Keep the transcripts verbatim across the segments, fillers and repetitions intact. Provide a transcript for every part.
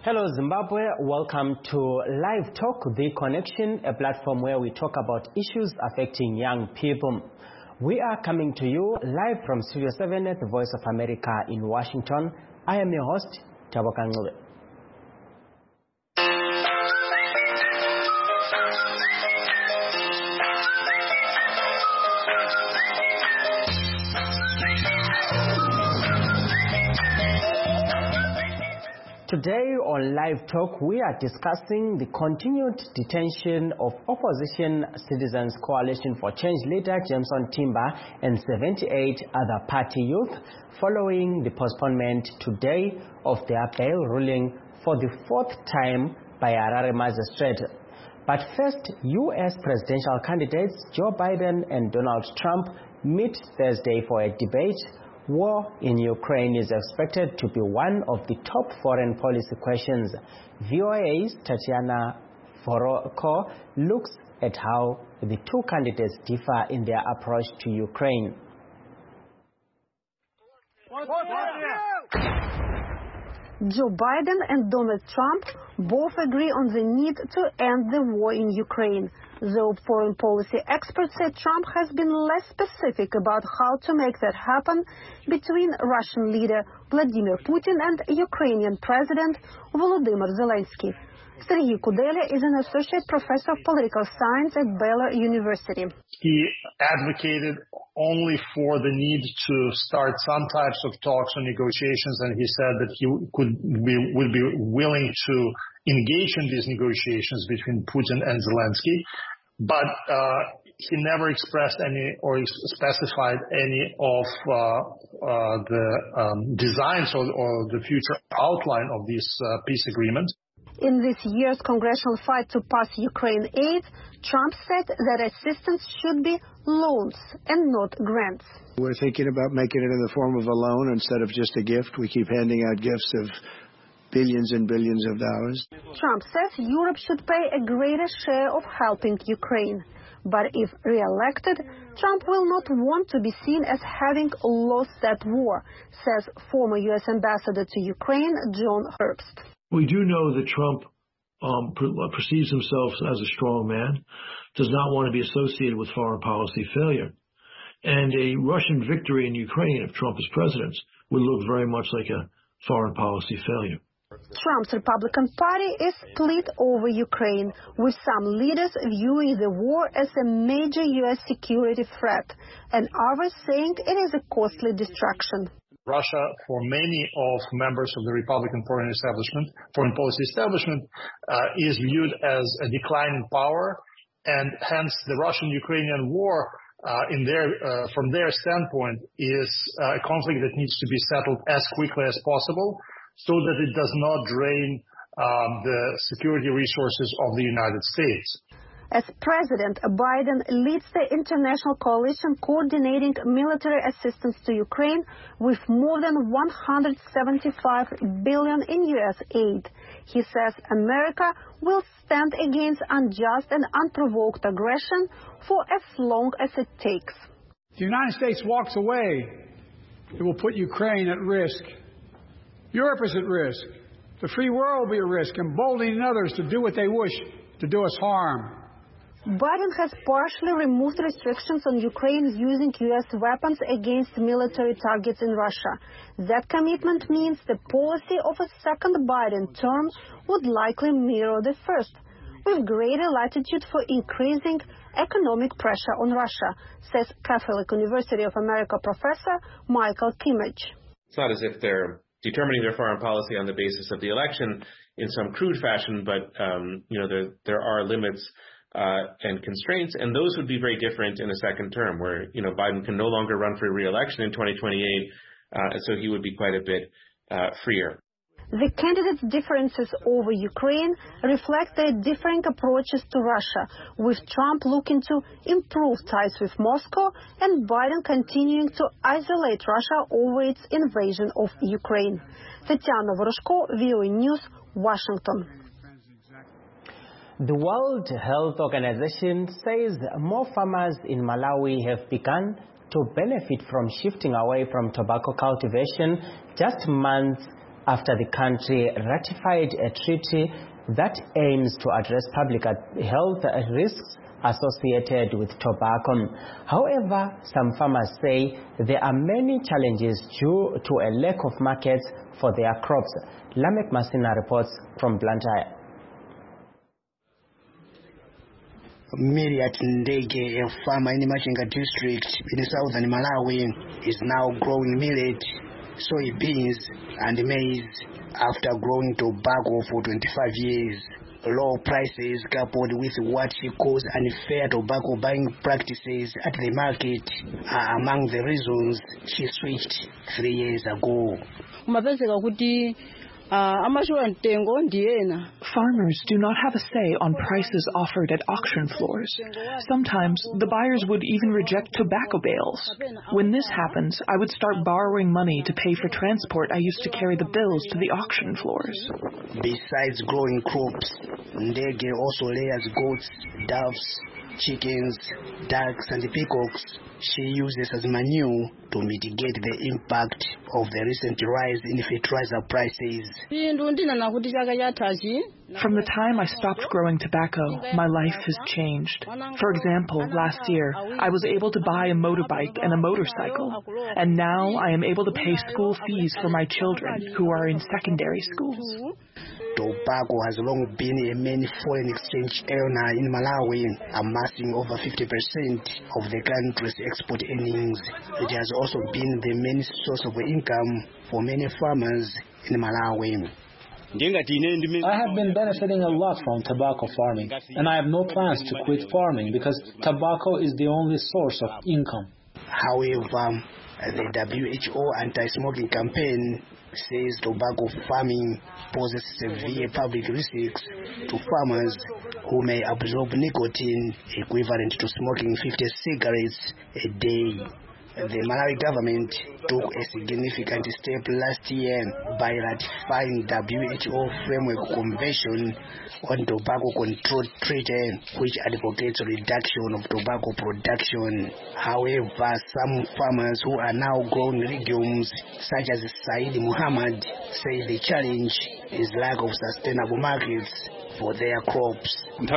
Hello Zimbabwe, welcome to Live Talk, The Connection, a platform where we talk about issues affecting young people. We are coming to you live from Studio seven at the Voice of America in Washington. I am your host, Taboka Ngube. Today on Live Talk, we are discussing the continued detention of Opposition Citizens Coalition for Change leader Jameson Timber and seventy-eight other party youth following the postponement today of their bail ruling for the fourth time by Harare magistrate. But first, U S presidential candidates Joe Biden and Donald Trump meet Thursday for a debate. War in Ukraine is expected to be one of the top foreign policy questions. V O A's Tatiana Foroko looks at how the two candidates differ in their approach to Ukraine. Joe Biden and Donald Trump both agree on the need to end the war in Ukraine. Though foreign policy experts say Trump has been less specific about how to make that happen between Russian leader Vladimir Putin and Ukrainian President Volodymyr Zelensky. Serhiy Kudela is an associate professor of political science at Baylor University. He advocated only for the need to start some types of talks or negotiations, and he said that he could be, would be willing to engage in these negotiations between Putin and Zelensky, but uh, he never expressed any or specified any of uh, uh, the um, designs or, or the future outline of this uh, peace agreement. In this year's congressional fight to pass Ukraine aid, Trump said that assistance should be loans and not grants. We're thinking about making it in the form of a loan instead of just a gift. We keep handing out gifts of billions and billions of dollars. Trump says Europe should pay a greater share of helping Ukraine. But if re-elected, Trump will not want to be seen as having lost that war, says former U S Ambassador to Ukraine, John Herbst. We do know that Trump um, perceives himself as a strong man, does not want to be associated with foreign policy failure. And a Russian victory in Ukraine, if Trump is president, would look very much like a foreign policy failure. Trump's Republican Party is split over Ukraine, with some leaders viewing the war as a major U S security threat, and others saying it is a costly distraction. Russia, for many of members of the Republican foreign establishment, foreign policy establishment, uh, is viewed as a declining power, and hence the Russian-Ukrainian war, uh, in their, uh, from their standpoint, is uh, a conflict that needs to be settled as quickly as possible, so that it does not drain um, the security resources of the United States. As President, Biden leads the international coalition coordinating military assistance to Ukraine with more than one hundred seventy-five billion dollars in U S aid. He says America will stand against unjust and unprovoked aggression for as long as it takes. If the United States walks away, it will put Ukraine at risk. Europe is at risk. The free world will be at risk, emboldening others to do what they wish, to do us harm. Biden has partially removed restrictions on Ukraine using U S weapons against military targets in Russia. That commitment means the policy of a second Biden term would likely mirror the first, with greater latitude for increasing economic pressure on Russia, says Catholic University of America professor Michael Kimmage. It's not as if they're determining their foreign policy on the basis of the election in some crude fashion, but um, you know there there are limits Uh, and constraints, and those would be very different in a second term, where you know Biden can no longer run for re-election in twenty twenty-eight, uh, so he would be quite a bit uh, freer. The candidates' differences over Ukraine reflect their differing approaches to Russia, with Trump looking to improve ties with Moscow and Biden continuing to isolate Russia over its invasion of Ukraine. Tatiana Foroko, V O A News, Washington. The World Health Organization says more farmers in Malawi have begun to benefit from shifting away from tobacco cultivation just months after the country ratified a treaty that aims to address public health risks associated with tobacco. However, some farmers say there are many challenges due to a lack of markets for their crops. Lamek Masina reports from Blantyre. Miriat Ndege, a farmer in the Machinga district in southern Malawi, is now growing millet, soybeans and maize after growing tobacco for twenty-five years. Low prices coupled with what she calls unfair tobacco buying practices at the market are among the reasons she switched three years ago. Farmers do not have a say on prices offered at auction floors. Sometimes the buyers would even reject tobacco bales. When this happens, I would start borrowing money to pay for transport I used to carry the bills to the auction floors. Besides growing crops, Ndege also rears goats, doves, chickens, ducks and peacocks she uses as manure to mitigate the impact of the recent rise in fertilizer prices. From the time I stopped growing tobacco, my life has changed. For example, last year, I was able to buy a motorbike and a motorcycle, and now I am able to pay school fees for my children who are in secondary schools. Tobacco has long been a main foreign exchange earner in Malawi, amassing over fifty percent of the country's export earnings. It has also been the main source of income for many farmers in Malawi. I have been benefiting a lot from tobacco farming, and I have no plans to quit farming because tobacco is the only source of income. However, the W H O anti-smoking campaign says tobacco farming poses severe public risks to farmers who may absorb nicotine equivalent to smoking fifty cigarettes a day. The Malawi government took a significant step last year by ratifying W H O Framework Convention on Tobacco Control Treaty, which advocates reduction of tobacco production. However, some farmers who are now growing legumes, such as Said Muhammad, say the challenge is lack of sustainable markets for their crops.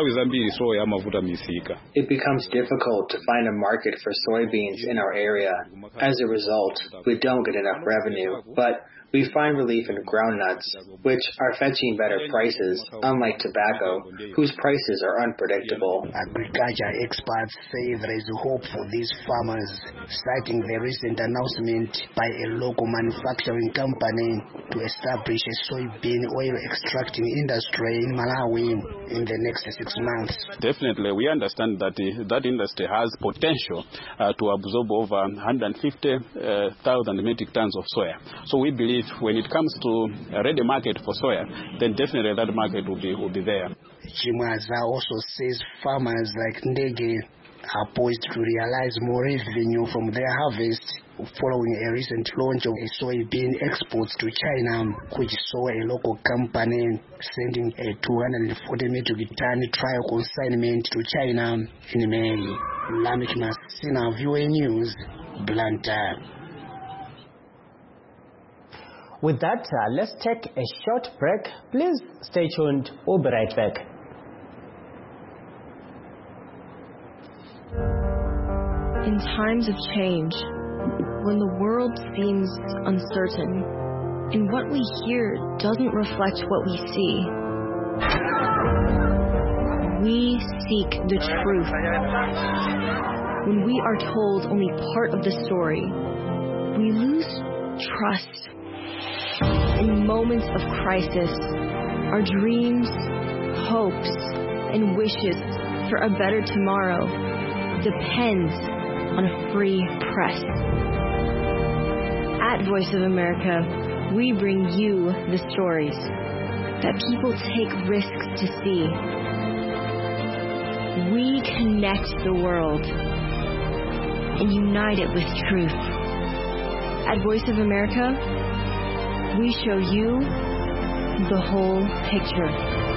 It becomes difficult to find a market for soybeans in our area. As a result, we don't get enough revenue, but we find relief in groundnuts, which are fetching better prices, unlike tobacco, whose prices are unpredictable. Agriculture experts say there is hope for these farmers, citing the recent announcement by a local manufacturing company to establish a soybean oil extracting industry in Malawi in the next six months. Definitely, we understand that uh, that industry has potential uh, to absorb over one hundred fifty thousand metric tons of soya. So we believe when it comes to a ready market for soya, then definitely that market will be will be there. Chimwaza also says farmers like Ndege are poised to realize more revenue from their harvest following a recent launch of a soybean exports to China, which saw a local company sending a two hundred forty metric ton trial consignment to China in May. Lamek Masina, V O A News, Blantyre. With that, uh, let's take a short break. Please stay tuned. We'll be right back. In times of change, when the world seems uncertain, and what we hear doesn't reflect what we see, we seek the truth. When we are told only part of the story, we lose trust. In moments of crisis, our dreams, hopes, and wishes for a better tomorrow depends on a free press. At Voice of America, we bring you the stories that people take risks to see. We connect the world and unite it with truth. At Voice of America, we show you the whole picture.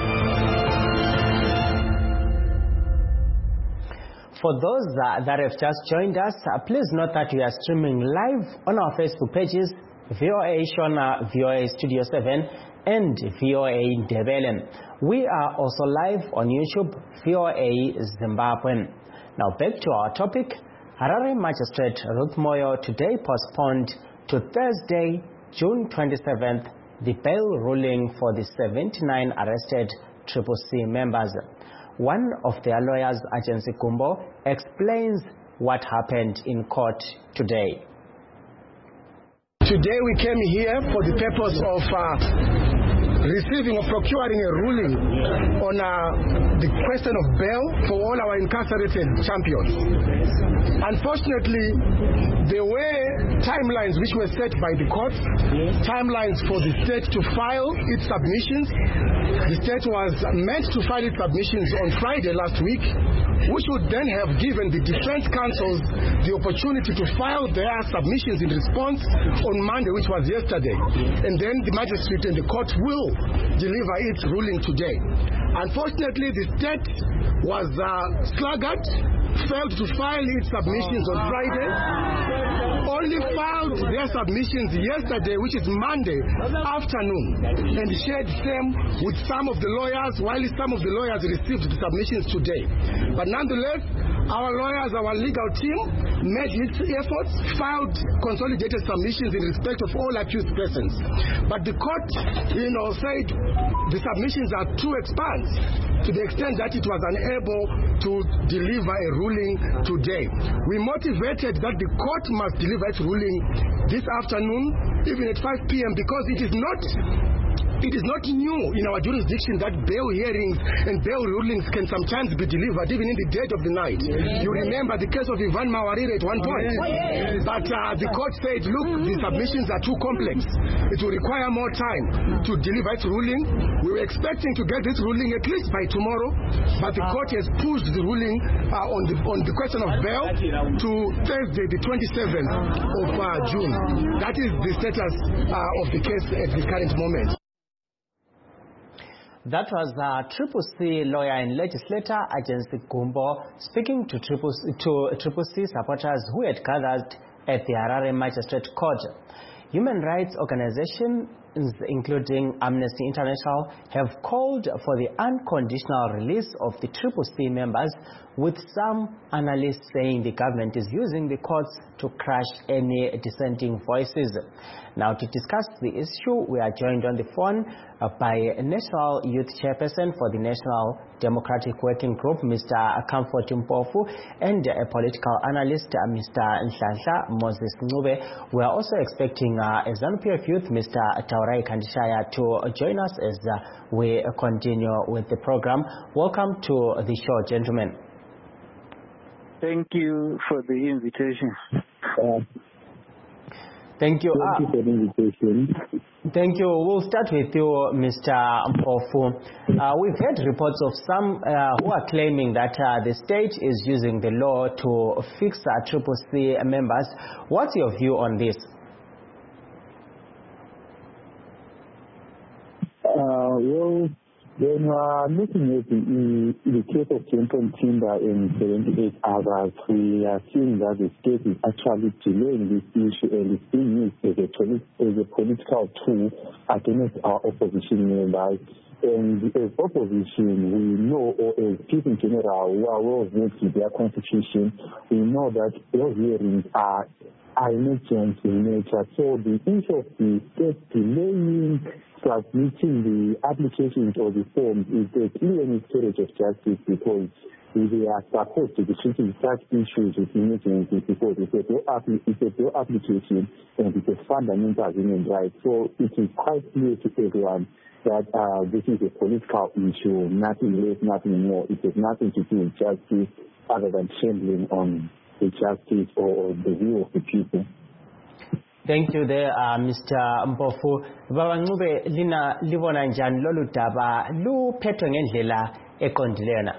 For those uh, that have just joined us, uh, please note that we are streaming live on our Facebook pages, V O A Shona, V O A Studio seven, and V O A Ndebele. We are also live on YouTube, V O A Zimbabwe. Now back to our topic. Harare Magistrate Ruth Moyo today postponed to Thursday, June twenty-seventh, the bail ruling for the seventy-nine arrested C C C members. One of their lawyers, Agency Kumbo, explains what happened in court today. Today we came here for the purpose of uh, receiving or procuring a ruling on uh, the question of bail for all our incarcerated champions. Unfortunately, there were timelines which were set by the court, timelines for the state to file its submissions. The state was meant to file its submissions on Friday last week, which would then have given the defense counsels the opportunity to file their submissions in response on Monday, which was yesterday. And then the magistrate and the court will deliver its ruling today. Unfortunately, the state was uh, sluggard, failed to file its submissions on Friday, only filed their submissions yesterday, which is Monday afternoon, and shared them with some of the lawyers, while some of the lawyers received the submissions today. But nonetheless, our lawyers, our legal team, made its efforts, filed consolidated submissions in respect of all accused persons. But the court, you know, said the submissions are too expansive to the extent that it was unable to deliver a ruling today. We motivated that the court must deliver its ruling this afternoon, even at five p m, because it is not It is not new in our jurisdiction that bail hearings and bail rulings can sometimes be delivered even in the dead of the night. Yes. You remember the case of Ivan Mawarire at one point. Yes. But uh, the court said, look, the submissions are too complex. It will require more time to deliver its ruling. We were expecting to get this ruling at least by tomorrow, but the court has pushed the ruling uh, on, the, on the question of bail to Thursday, the twenty-seventh of uh, June. That is the status uh, of the case at the current moment. That was uh, Triple C lawyer and legislator Agency Kumbo speaking to Triple C, to Triple C supporters who had gathered at the Harare Magistrate Court. Human rights organizations, including Amnesty International, have called for the unconditional release of the Triple C members, with some analysts saying the government is using the courts to crush any dissenting voices. Now, to discuss the issue, we are joined on the phone uh, by a National Youth Chairperson for the National Democratic Working Group, Mister Comfort Mpofu, and a political analyst, uh, Mister Nhlanhla Moses Ncube. We are also expecting uh, a ZANU-P F youth, Mister Taurai Kandishaya, to join us as uh, we continue with the program. Welcome to the show, gentlemen. Thank you for the invitation. Uh, Thank you. Thank you for the invitation. Thank you. We'll start with you, Mister Mpofu. Uh, we've heard reports of some uh, who are claiming that uh, the state is using the law to fix uh, Triple C members. What's your view on this? Uh, well, when we are looking at the, the case of Jameson Timber and seventy-eight others, we are seeing that the state is actually delaying this issue and is being used as a, as a political tool against our opposition members. And as opposition, we know, or as people in general who are well versed with their constitution, we know that those hearings are are emergent in nature. So the issue of the state delaying submitting the applications or the forms is a clear miscarriage of justice, because they are supposed to be treating such issues with emergency, because it's a bill application and it's a fundamental human right. So it is quite clear to everyone that uh, this is a political issue, nothing less, nothing more. It has nothing to do with justice other than trembling on the justice or the view of the people. Thank you there, uh, Mister Mpofu. Baba Ncube, lina libona njani lolu daba luphethwe ngendlela eqondileyo?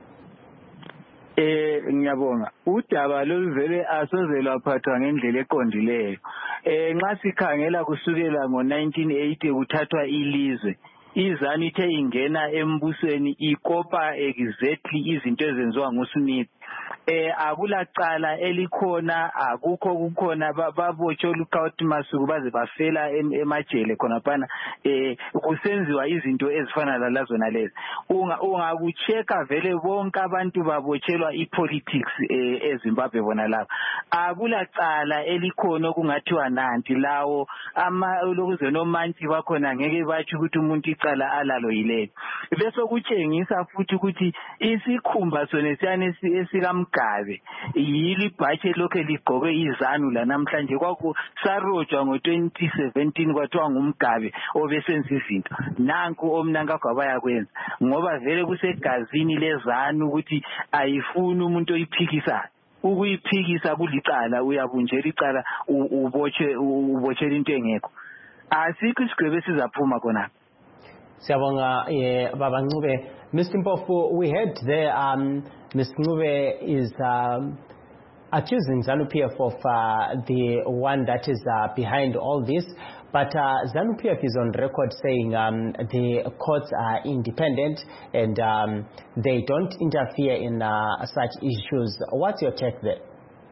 Eh ngiyabonga. Udaba loluvele asoze lwaphathwa ngendlela eqondileyo. Eh nxa sikhangela kusukela ngo nineteen eighty kuthathwa ilizwe. IZANU ithe ingena embusweni ikopa exactly izinto ezenziwa nguSmith. eh akulacala elikhona akukho kukhona babotshe olukhawuthi masuku baze bafela emajele khona phana eh kusenziwa izinto ezifana lalazona lezi ungakucheka vele bonke abantu babotshelwa ipolitics eZimbabwe bona lapha akulacala elikhona okungathiwa nanti lawo ama lokuze nomanti bakhona ngeke bathi ukuthi umuntu icala alalo yilelo bese kutshengisa futhi ukuthi isikhumba sone siyane esikamgabe yili bhache lokho ligqoke izanu la namhlanje kwaku sarojwa ngo twenty seventeen kwathiwa ngumgabe obesenza izinto nanku omnanga kwabaya kwenza ngoba vele kusegazini lezanu ukuthi ayifuni umuntu oyiphikisa ukuyiphikisa kulicala uyabunjela icala ubotshe ubotshela into engekho asikho isigwebo sizaphuma khona. Siyabonga eh Baba Ncube. Mister Mpofu, we heard there um Mister Ncube is um accusing ZANU-P F of uh, the one that is uh, behind all this, but uh, ZANU-P F is on record saying um, the courts are independent and um, they don't interfere in uh, such issues. What's your take there?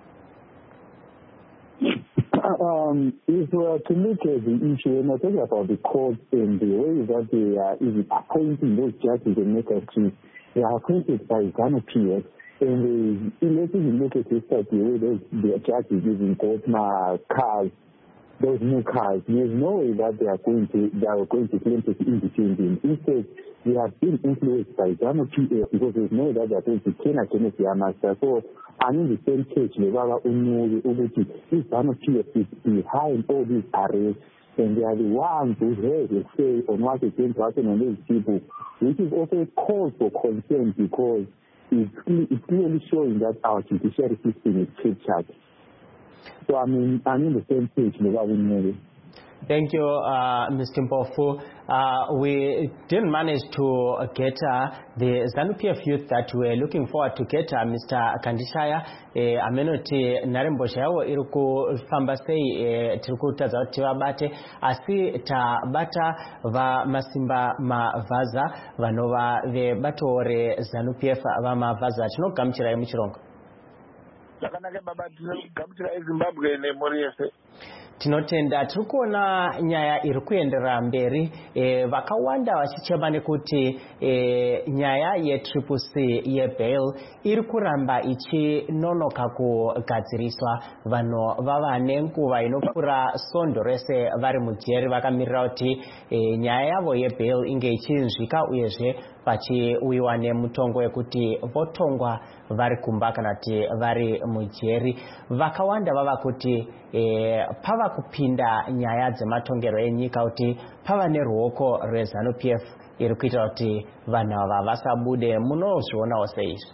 Um, if we are to look at the issue, when I talk about the courts and the way that they are even appointing those judges and magistrates, they are appointed by ZANU-P F. And uh, let's even look at this the way those the judges even got my cars, those new cars. There's no way that they are going to they are going to claim to be independent. Instead, they have been influenced by ZANU-P F because there's no way that they are going to turn against their master. So I'm in the same page. The ZANU-P F is behind all these arrests, and they are the ones who have a say on what is going to happen on these people, which is also a cause for concern because it's, it's clearly showing that our judiciary system is captured. So I mean, I'm in the same page. Thank you, uh, Mister Mpofu. Uh, we didn't manage to get uh, the ZANU-P F youth that we were looking forward to get, uh, Mister Kandishaya. Amenoti narembosha yawo iriku fambasei tiriku tazauti wabate asi ta bata va masimba mavaza vanova ve batore ZANU-P F va mavaza chino gamuchira yemuchirongo. Chakanaka baba gamuchira eZimbabwe nemori yese. Tinotenda tiri kuona nyaya iri kuendera mberi e, vakawanda vachichema nekuti e, nyaya yetriple C yebail iri kuramba ichinonoka kugadziriswa. Vanhu vava nenguva inopfuura sondo rese vari mujeri vakamirira kuti e, nyaya yavo yebail inge ichinzvika uyezve vachiuyiwa nemutongo wekuti votongwa vari kumba kana kuti vari mujeri. Vakawanda vava kuti e, pava kupinda nyaya dzematongero enyika kuti pava neruoko rweZANU-P F iri kuita kuti vanhu ava vasabude. Munozvionawo seizvi?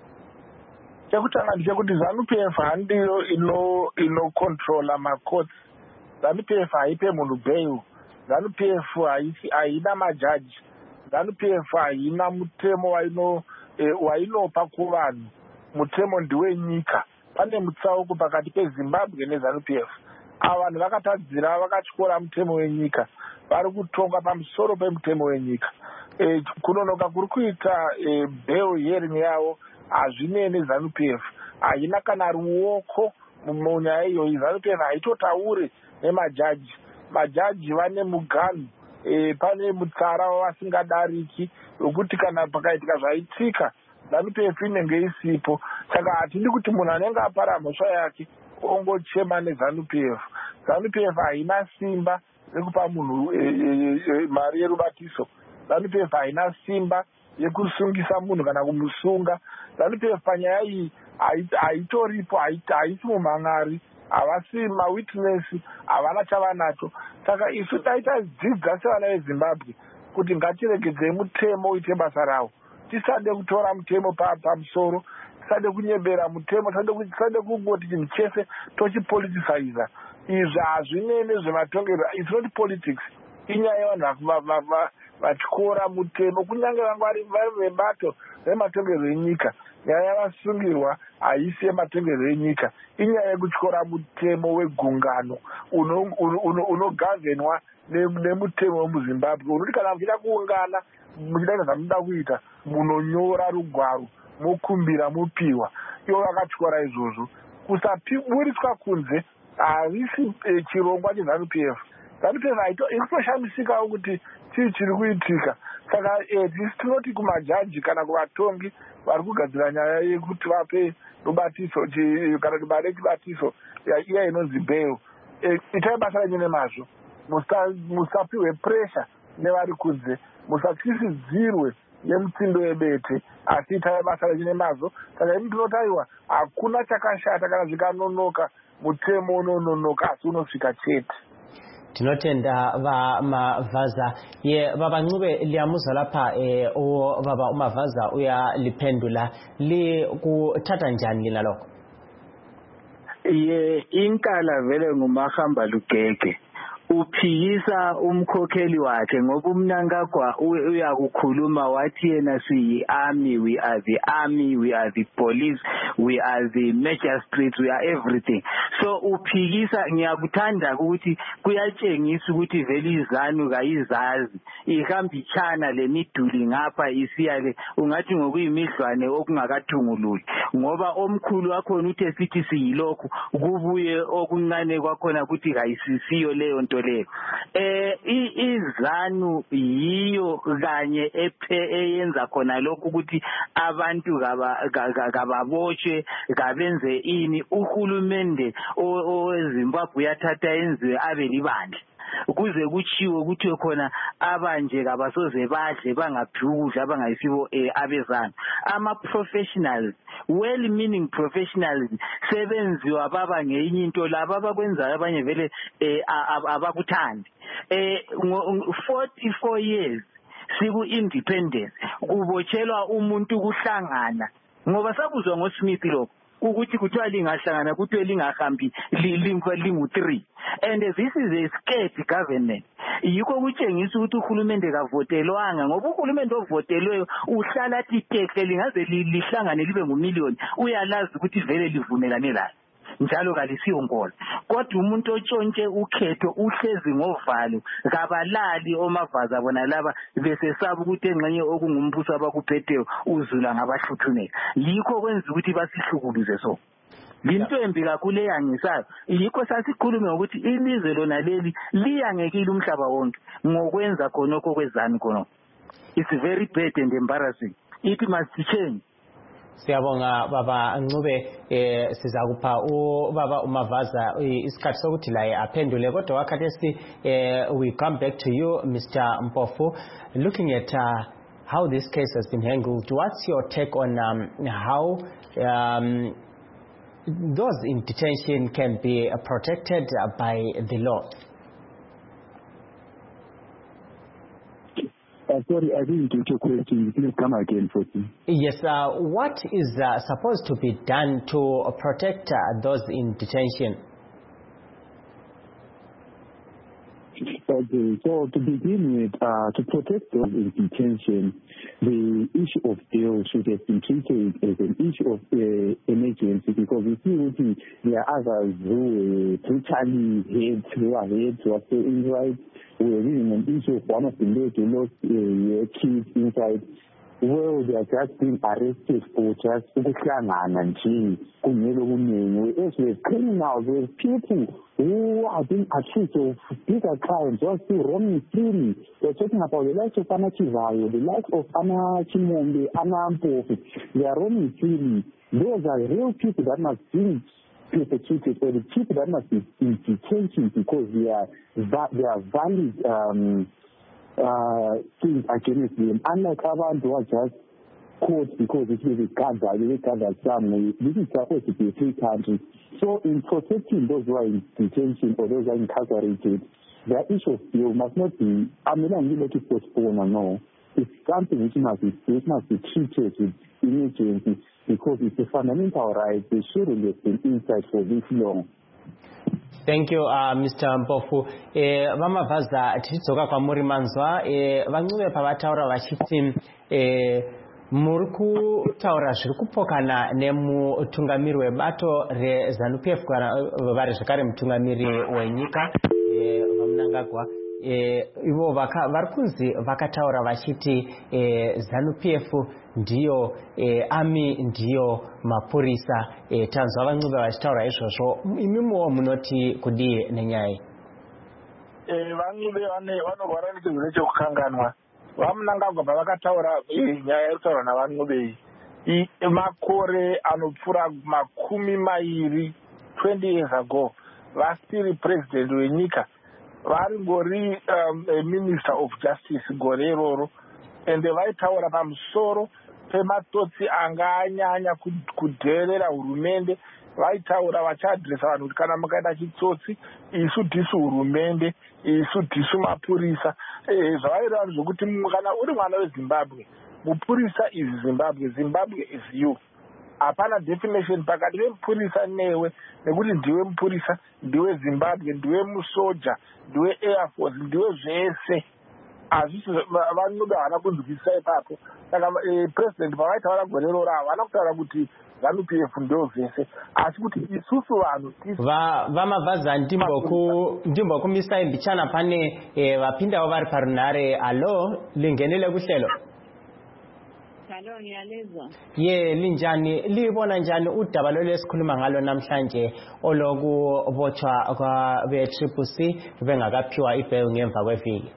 Chekutanga ndechekuti ZANU-P F handiyo ino inocontrola macourts. ZANU-P F haipe munhu bail. ZANU-P F haina majaji. ZANU-P F haina mutemo waino wainopa kuvanhu. Mutemo ndiwenyika. Pane mutsauko pakati peZimbabwe neZANU-P F. Avanhu vakatadzira vakatyora mutemo wenyika. Vari kutonga pamusoro pemutemo wenyika. E, kunonoka kuri kuita e, bail hearing yavo hazvinene ZANU-P F. Haina kana ruoko munyaya iyoyi. ZANU-P F haitotauri nemajaji. Majaji vane muganhu. E, pane mutsara wavasingadariki wekuti kana pakaitika zvaitika ZANU-P F inenge isipo. Saka hatidi kuti munhu anenge apara mhosva yake ongochema neZANU-P F. ZANU-P F haina simba rekupa munhu e, e, e, mari yerubatiso. ZANU-P F haina simba yekusungisa munhu kana kumusunga. ZANU-P F panyaya iyi haitoripo, haisi mumhan'ari, havasi mawitness, havana chavanacho. Saka isu taita dzidza sevana veZimbabwe kuti ngatiregedzei mutemo uite basa rawo. Tisade kutora mutemo pamusoro, tisade kunyebera mutemo, tisade kungoti chinhu chese tochipoliticize. Izvi hazvinene zvematongero. It's not politics. Inyaya yevanhu vatyora mutemo kunyange vanga vari vebato rematongero enyika. Nyaya yavasungirwa haisi yematongero enyika. Inyaya yekutyora mutemo wegungano unogavenwa nemutemo wemuZimbabwe. Unoti kana muchida kuungana muchida zvamunoda kuita munonyora rugwaro mokumbira mopiwa. ivo vakatyora izvozvo kusaburitswa kunze havisi chirongwa chezanu p f. zanu p f ikutoshamisikawo kuti chii chiri kuitika. Saka tisi tinoti kumajaji kana kuvatongi vari kugadzira nyaya yekuti vape rubatiso kana kuti mari yechibatiso iya inonzi bail, itai basa renyu nemazvo, musapiwe pressure nevari kunze, musatyisidzirwe nemutsindo webete, asi itai basa renyu nemazvo. Saka ini tinotaiwa hakuna chakashata kana zvikanonoka, mutemo unononoka asi unosvika chete. Tinotenda vaMavaza ye baba Ncube liyamuza lapha eh o baba uMavaza uya liphendula li kuthatha njani lina lokho. Ye inkala vele ngumahamba lugege uphikisa umkhokheli wakhe ngoba umnankagwa uyakukhuluma wathi yena siyi army, we are the army, we are the police, we are the magistrates, we are everything. So uphikisa, ngiyakuthanda ukuthi kuyatshengisa ukuthi vele izanu kayizazi ihamba ichana lemiduli ngapha isiyale ungathi ngokuyimidlwane okungakathungululi ngoba omkhulu wakhona uthe sithi siyilokhu kubuye okuncane kwakhona ukuthi kayisisiyo leyo nto leyo. Eh izanu yiyo kanye ephe eyenza khona lokhu ukuthi abantu kababoshwe kabenze ini. Uhulumende oweZimbabwe yathatha enziwe abe libandla kuze kuchiwe ukuthi khona abanje kabasoze badle bangaphiwa ukudla bangayisibo abezana. Ama professionals, well meaning professionals sebenziwa baba ngeyinye into laba abakwenzayo abanye vele abakuthandi. Eh forty-four years siku independence kubotshelwa umuntu kuhlangana ngoba sakuzwa ngoSmith lokho ukuthi kuthiwa lingahlangana kuthiwe lingahambi lingu three, and this is a scarce government. Yikho kutshengisa ukuthi uhulumende kavotelwanga ngoba uhulumende ovotelweyo uhlala athi tekle lingaze lihlangane libe ngumiliyoni uyalazi ukuthi vele livumelane layo njalo kalisiyo nkolo. Kodwa umuntu otshontshe ukhetho uhlezi ngovalo kabalali oMavaza bona laba besesaba ukuthi engxenye okungumbuso abakuphetheyo uzula ngabahluthuneka. Yikho kwenza ukuthi basihlukuluze so. Linto embi kakhulu eyangisayo yikho sasikhuluma ukuthi ilizwe lona leli liyangekile umhlaba wonke ngokwenza khonokho kwezani khonokho. It's very bad and embarrassing. It must change. Siyabonga baba Ncube eh sizakupha ubaba uMavaza isikhathi sokuthi la aphendule kodwa wakhathesi eh we come back to you Mister Mpofu, looking at uh, how this case has been handled. What's your take on um, how um, those in detention can be uh, protected uh, by the law? Uh, sorry, I didn't get your question. Please come again for me. Yes, uh, what is uh, supposed to be done to uh, protect uh, those in detention? Okay, so to begin with, uh, to protect those in detention, the issue of bail should have been treated as an issue of uh, emergency, because we see that there are others who uh, brutally hate, who are hate, who are so injured. We are reading an issue of one of the ladies who lost uh, kids inside. Well, they are just being arrested for just ukuhlangana nje kumele kuningi. Whereas we have criminals, we have people who are being accused of bigger crimes, just roaming freely. We're talking about the likes of Ana Chivayo, the likes of Ana Chimombe, Ana Mpofu. They are roaming freely. Those are real people that must be persecuted, or the people that must be in detention because they are they are valid um, uh, things against them. Unlike abantu who are just caught because it was a gather, they gathered somewhere. This is supposed to be a free country. So in protecting those who are in detention or those who are incarcerated, the issue of bail must not be, I mean, I'm not to postpone or no. It's something which must be, which must be treated with emergency because it's a fundamental right. They shouldn't have been inside for this long. Thank you, uh, Mister Mpofu. Eh, vamavaza tichidzoka kwamuri manzwa eh, vaNcube pavataura vachiti eh, muri kutaura zviri kupokana nemutungamiri webato reZANU-P F kana vari zvakare mutungamiri wenyika eh, vaMnangagwa eh, ivo vaka, varikunzi vakataura vachiti eh, ZANU P F ndiyo eh, AMI ndiyo mapurisa eh, tanzwa van'ube vachitaura izvozvo imimo munoti kudii nenyaya eh, van'ube vanorwara nechirwere chekukanganwa vamunangagwa pavakataura nyaya irikutaurwa navan'ube iyi makore anopfuura makumi mairi twenty years ago vasiri president wenyika varingori um, minister of justice gore iroro ende vaitaura pamusoro pematsotsi anga anyanya kudherera hurumende vaitaura vachiadhiresa vanhu kuti kana mukaita chitsotsi isu dhisu hurumende isu dhisu mapurisa e, zvavaita vanhu zvokuti kana uri mwana wezimbabwe mupurisa is zimbabwe zimbabwe is you hapana definition pakati pemupurisa newe nekuti ndiwe mupurisa ndiwe zimbabwe ndiwe musoja ndiwe air force ndiwe zvese hazvisi van'ube havana kunzwisisa ipapo saka president pavaitaura gore roro havana kutaura kuti ZANU P F ndo zvese asi kuti isusu vanhu vamabvaza ndimbokumisai mbichana pane vapindawo vari parunhare. Alo, lingenile kuhlelo. Hello, ngiyalizwa. Ye, linjani libona njani udaba lolesikhuluma ngalo namhlanje olokubotshwa kwabe Triple C bengakaphiwa ibail ngemva kweviki?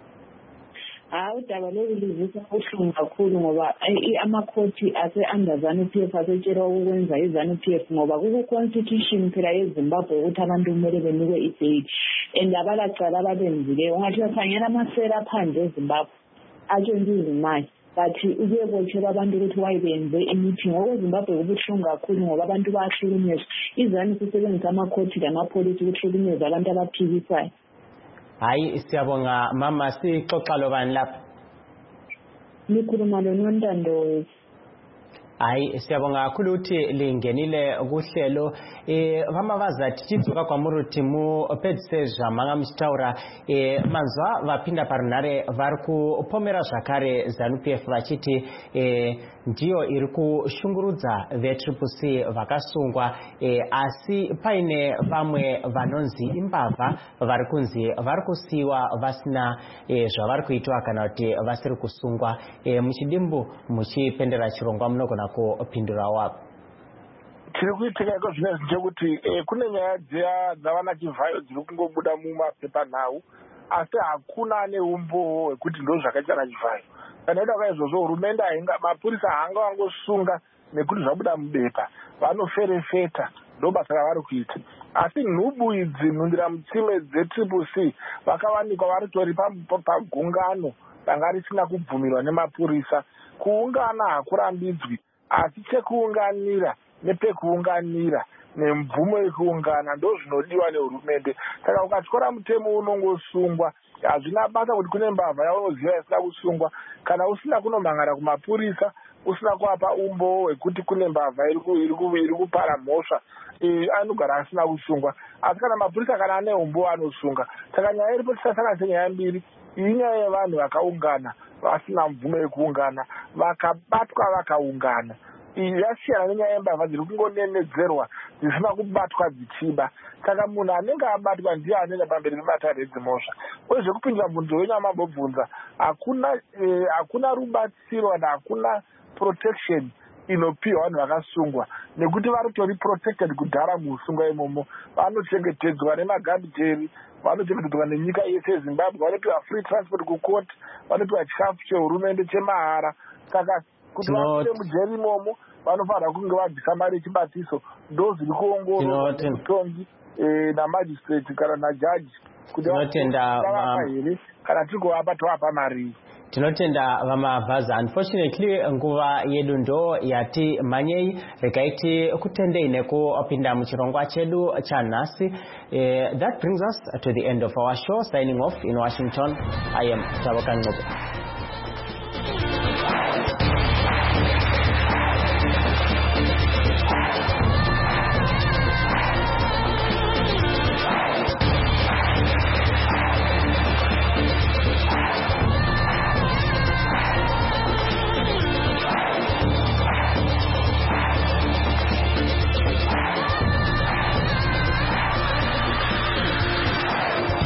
Ah, udaba lolu luzisa ubuhlungu kakhulu ngoba amakhoti ase-under ZANU P F asetshela ukwenza i-ZANU P F ngoba kuku-constitution phela yeZimbabwe ukuthi abantu kumele benikwe ibail and abalacala ababenzileyo ungathi bakhangela amasela aphandle eZimbabwe atshontshe izimali bathi ukuyebotshelwa abantu ukuthi wayibenze i-meeting okwezimbabwe kubuhlungu kakhulu ngoba abantu bayahlukunyezwa izanu sisebenzisa amakhoti lamapolisi ukuhlukunyeza abantu abaphikisayo. Hayi siyabonga mama, sixoxa lobani lapha? Nikhuluma loNontando. Hayi siyabonga kakhulu ukuthi lingenile kuhlelo. Eh vamabaza titsuka kwa muruti mu pedseja manga mstaura eh manzwa vapinda parunare varku pomera zvakare ZANU P F vachiti eh ndiyo iri kushungurudza ve Triple C vakasungwa eh asi paine vamwe vanonzi imbavha vari kunzi vari kusiwa vasina eh zvavari kuitwa kana kuti vasiri kusungwa eh muchidimbu muchipendera chirongwa munogona kupindura wapo. Tiri kuitika iko zvinezvi ndekuti eh, kune nyaya dziya dzavana chivhayo dziri kungobuda mumapepa nhau asi hakuna ane umbowo hwekuti ndo zvakaita na chivhayo. Kana ida kwaizvozvo hurumende hainga mapurisa haanga wangosunga nekuti zvabuda mubepa vanoferefeta ndo basa ravari kuita. Asi nhubu idzi nhundira mutsime dzeTriple C vakawanikwa varitori pagungano ranga risina kubvumirwa nemapurisa. Kuungana hakurambidzwi asi chekuunganira nepekuunganira nemvumo yekuungana ndo zvinodiwa nehurumende. Saka ukatyora mutemo unongosungwa hazvina basa kuti kune mbavha yaunoziva isina kusungwa kana usina kunomhangana kumapurisa usina kuapa umbo hwekuti kune mbavha iri kupara mhosva anogara asina kusungwa. Asi kana mapurisa kana ane umbo anosunga. Saka nyaya iripo tisasanganise nyaya mbiri. Iyi nyaya yevanhu vakaungana vasina mvumo yekuungana vakabatwa vakaungana. Iyi yasiyana nenyaya yembavha dziri kungonenedzerwa dzisina kubatwa dzichiba. Saka munhu anenge abatwa ndiye anoenda pamberi pematare edzimhosva. Uye zvekupindura mubvunzo wenyu amabobvunza hakuna eh, hakuna rubatsiro kana hakuna protection inopiwa vanhu vakasungwa nekuti varitori protected kudhara muusungwa imomo. Vanochengetedzwa nemagandijeri, vanochengetedzwa nenyika yese yeZimbabwe, vanopiwa free transport kucourt, vanopiwa chikafu chehurumende chemahara. Saka kuti vaende mujeri imomo vanofanira kunge vabvisa mari yechibatiso ndo zviri kuongororwa nemutongi namajistrate kana najaji kuti vavapa here kana tiri kuvapa tovapa mari. Tinotenda vamabvaza. Unfortunately nguva yedu ndo yati manyei rekaiti kutendei nekupinda muchirongwa chedu cha nhasi. Uh, that brings us to the end of our show. Signing off in Washington, I am Tabakan Ngobe.